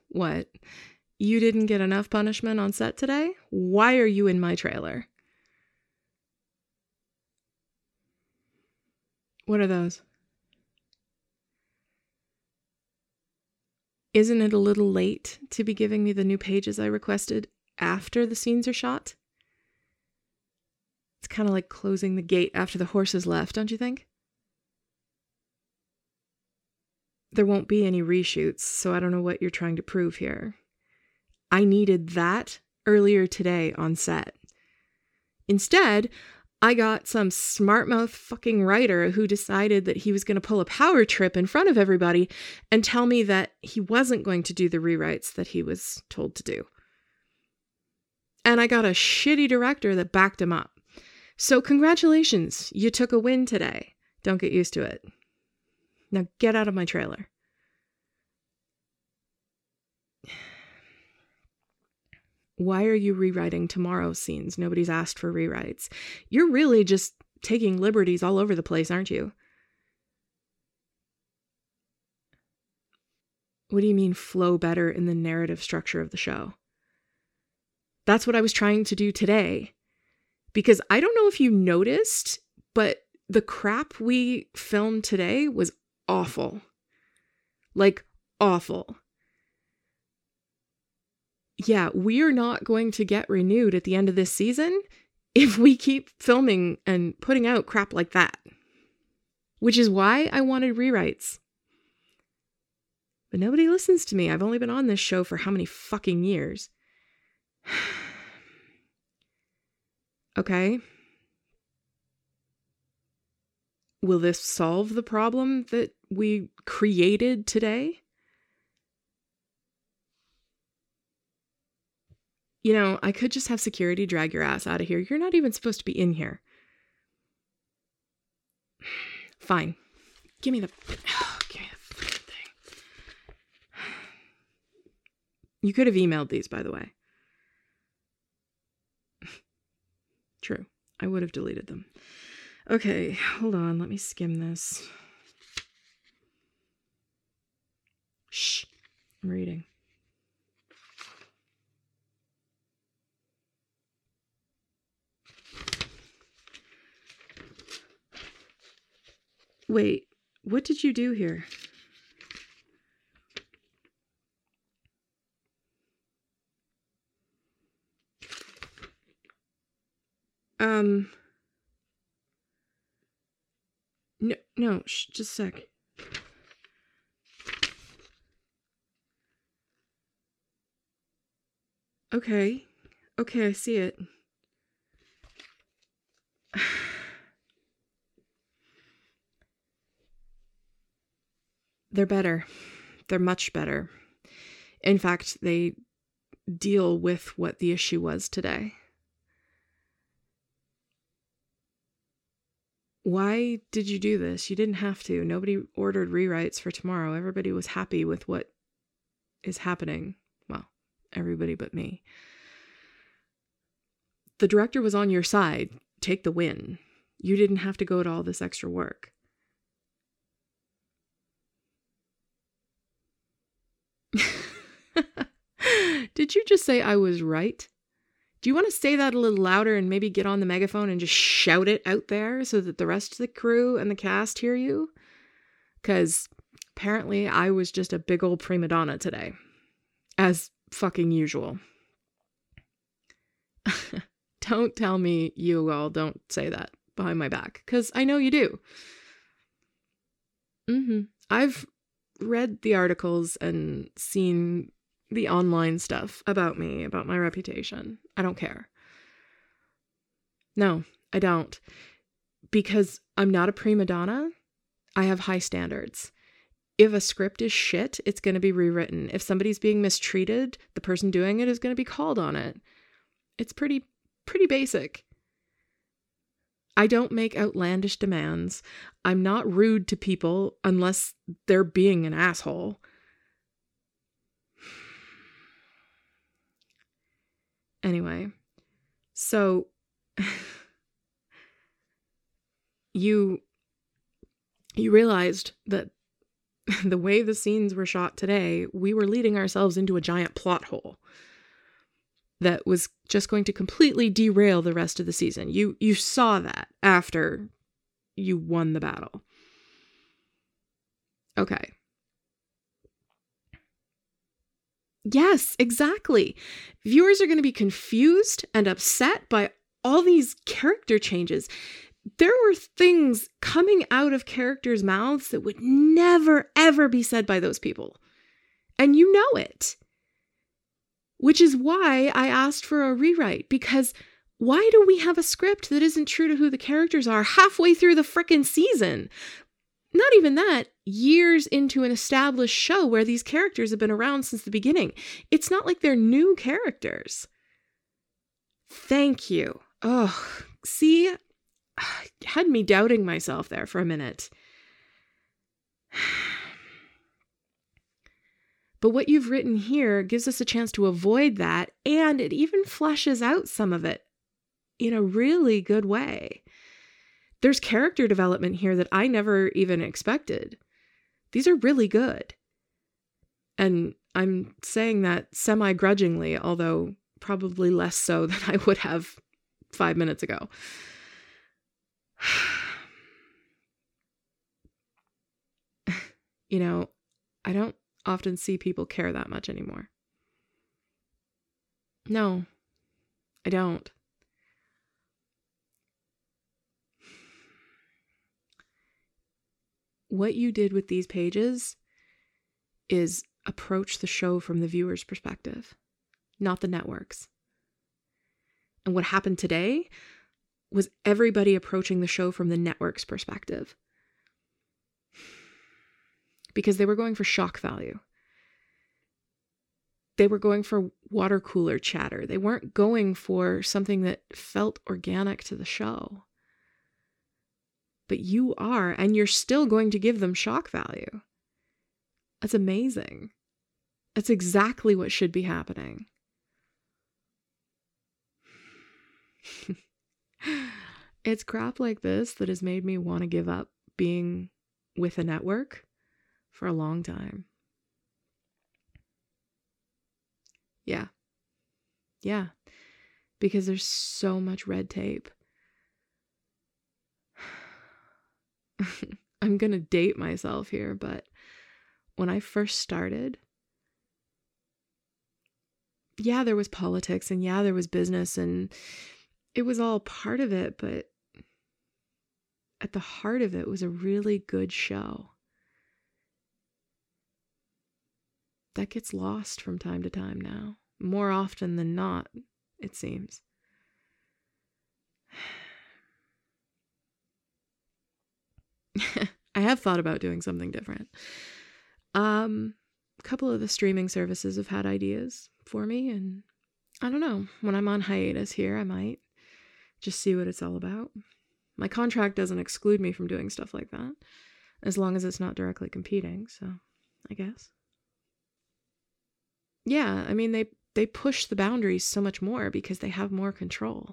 What? You didn't get enough punishment on set today? Why are you in my trailer? What are those? Isn't it a little late to be giving me the new pages I requested after the scenes are shot? It's kind of like closing the gate after the horses left, don't you think? There won't be any reshoots, so I don't know what you're trying to prove here. I needed that earlier today on set. Instead, I got some smart-mouth fucking writer who decided that he was going to pull a power trip in front of everybody and tell me that he wasn't going to do the rewrites that he was told to do. And I got a shitty director that backed him up. So congratulations, you took a win today. Don't get used to it. Now get out of my trailer. Why are you rewriting tomorrow's scenes? Nobody's asked for rewrites. You're really just taking liberties all over the place, aren't you? What do you mean flow better in the narrative structure of the show? That's what I was trying to do today. Because I don't know if you noticed, but the crap we filmed today was awful. Like, awful. Yeah, we're not going to get renewed at the end of this season if we keep filming and putting out crap like that. Which is why I wanted rewrites. But nobody listens to me. I've only been on this show for how many fucking years? Okay. Will this solve the problem that we created today? You know, I could just have security drag your ass out of here. You're not even supposed to be in here. Fine. Give me the fucking thing. You could have emailed these, by the way. True. I would have deleted them. Okay, hold on. Let me skim this. Shh. I'm reading. Wait, what did you do here? No, just a sec. Okay, I see it. They're better. They're much better. In fact, they deal with what the issue was today. Why did you do this? You didn't have to. Nobody ordered rewrites for tomorrow. Everybody was happy with what is happening. Well, everybody but me. The director was on your side. Take the win. You didn't have to go to all this extra work. Did you just say I was right? Do you want to say that a little louder and maybe get on the megaphone and just shout it out there so that the rest of the crew and the cast hear you? Because apparently I was just a big old prima donna today. As fucking usual. Don't tell me you all don't say that behind my back, because I know you do. I've read the articles and seen the online stuff about me, about my reputation. I don't care. No, I don't. Because I'm not a prima donna. I have high standards. If a script is shit, it's going to be rewritten. If somebody's being mistreated, the person doing it is going to be called on it. It's pretty basic. I don't make outlandish demands. I'm not rude to people unless they're being an asshole. Anyway, so you realized that the way the scenes were shot today, we were leading ourselves into a giant plot hole that was just going to completely derail the rest of the season. You saw that after you won the battle. Okay. Yes, exactly. Viewers are going to be confused and upset by all these character changes. There were things coming out of characters' mouths that would never, ever be said by those people. And you know it. Which is why I asked for a rewrite, because why do we have a script that isn't true to who the characters are halfway through the frickin' season? Not even that, years into an established show where these characters have been around since the beginning. It's not like they're new characters. Thank you. Oh, see, had me doubting myself there for a minute. But what you've written here gives us a chance to avoid that, and it even fleshes out some of it in a really good way. There's character development here that I never even expected. These are really good. And I'm saying that semi-grudgingly, although probably less so than I would have 5 minutes ago. You know, I don't often see people care that much anymore. No, I don't. What you did with these pages is approach the show from the viewer's perspective, not the network's. And what happened today was everybody approaching the show from the network's perspective. Because they were going for shock value. They were going for water cooler chatter. They weren't going for something that felt organic to the show. But you are, and you're still going to give them shock value. That's amazing. That's exactly what should be happening. It's crap like this that has made me want to give up being with a network for a long time. Yeah. Because there's so much red tape. I'm going to date myself here, but when I first started, yeah, there was politics and yeah, there was business and it was all part of it, but at the heart of it was a really good show. That gets lost from time to time now. More often than not, it seems. I have thought about doing something different. A couple of the streaming services have had ideas for me, and I don't know. When I'm on hiatus here, I might just see what it's all about. My contract doesn't exclude me from doing stuff like that, as long as it's not directly competing, so I guess. Yeah, I mean, they push the boundaries so much more because they have more control.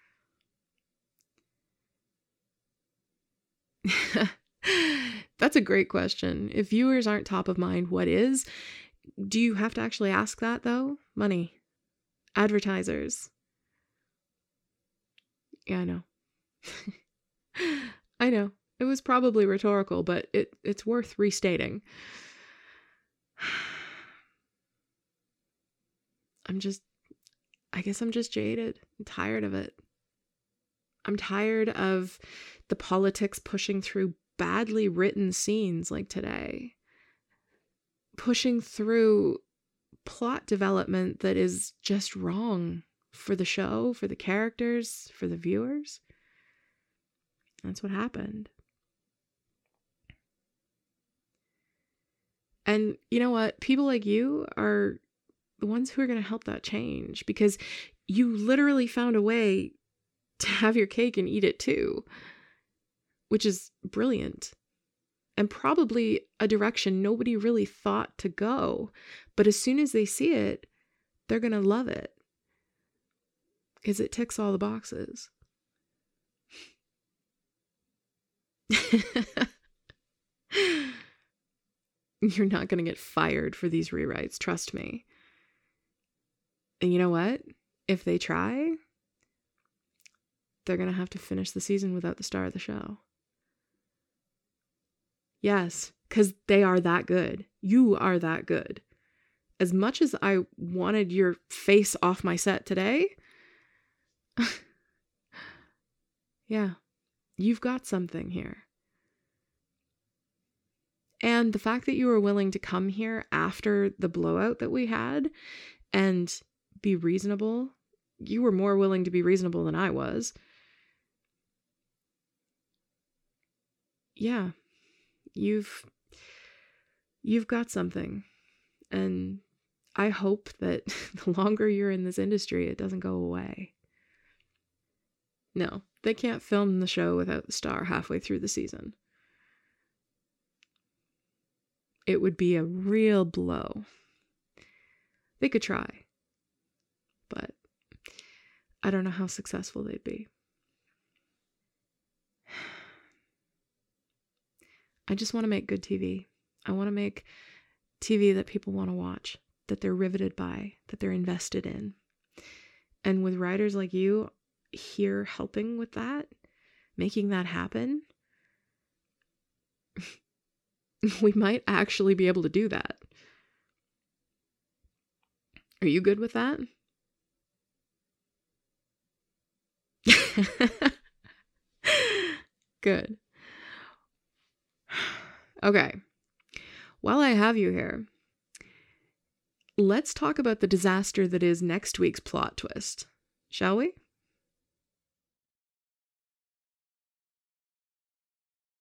That's a great question. If viewers aren't top of mind, what is? Do you have to actually ask that, though? Money. Advertisers. Yeah, I know. I know. It was probably rhetorical, but it's worth restating. I guess I'm just jaded. I'm tired of it. I'm tired of the politics pushing through badly written scenes like today. Pushing through plot development that is just wrong for the show, for the characters, for the viewers. That's what happened. And you know what? People like you are the ones who are going to help that change, because you literally found a way to have your cake and eat it too, which is brilliant and probably a direction nobody really thought to go. But as soon as they see it, they're going to love it because it ticks all the boxes. You're not going to get fired for these rewrites, trust me. And you know what? If they try, they're going to have to finish the season without the star of the show. Yes, because they are that good. You are that good. As much as I wanted your face off my set today, yeah, you've got something here. And the fact that you were willing to come here after the blowout that we had and be reasonable, you were more willing to be reasonable than I was. Yeah, you've got something. And I hope that the longer you're in this industry, it doesn't go away. No, they can't film the show without the star halfway through the season. It would be a real blow. They could try, but I don't know how successful they'd be. I just want to make good TV. I want to make TV that people want to watch, that they're riveted by, that they're invested in. And with writers like you here helping with that, making that happen, we might actually be able to do that. Are you good with that? Good. Okay. While I have you here, let's talk about the disaster that is next week's plot twist, shall we?